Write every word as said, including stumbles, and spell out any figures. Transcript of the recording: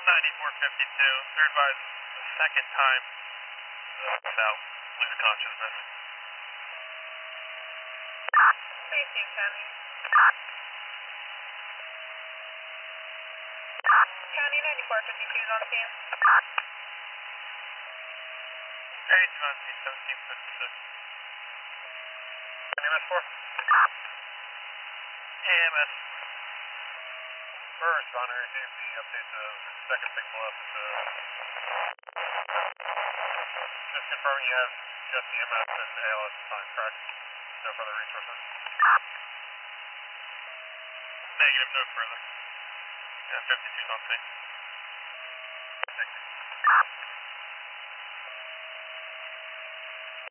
ninety-four fifty-two, they're advised the second time without lose consciousness. Safety County. County ninety-four fifty-two is on scene. eighty-two on scene, seventeen fifty-six. E M S four? E M S. First, Honor, received the update to second signal up to... Just confirming you have just E M S and A L S on track. No further resources. Negative, no further. Yeah, fifty-two's on scene. Thank you.